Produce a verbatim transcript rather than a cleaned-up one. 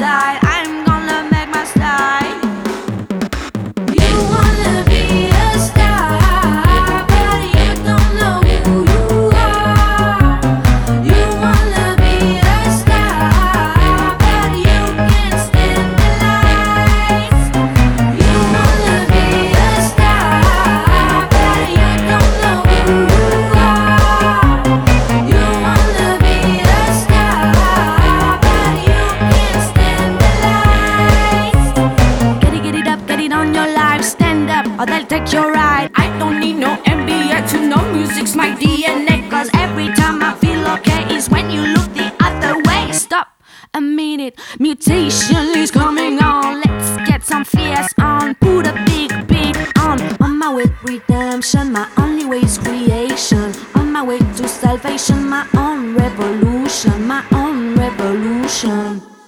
style. I'm gonna make my style. You wanna be a star, but you don't know who you are. You wanna be a star, but you can't stand the lights. You wanna be a star, but you don't know who you are. You wanna be a star, but you can't stand the lights. Get it, get it up, get it on your life. Stand up, or they'll take your ride. I don't need no M B A to know music's my D N A. Cause every time I feel okay is when you look the other way. Stop a minute, mutation is coming on. Let's get some fierce on, put a big beat on. On my way to redemption, my only way is creation. On my way to salvation, my own revolution, my own revolution.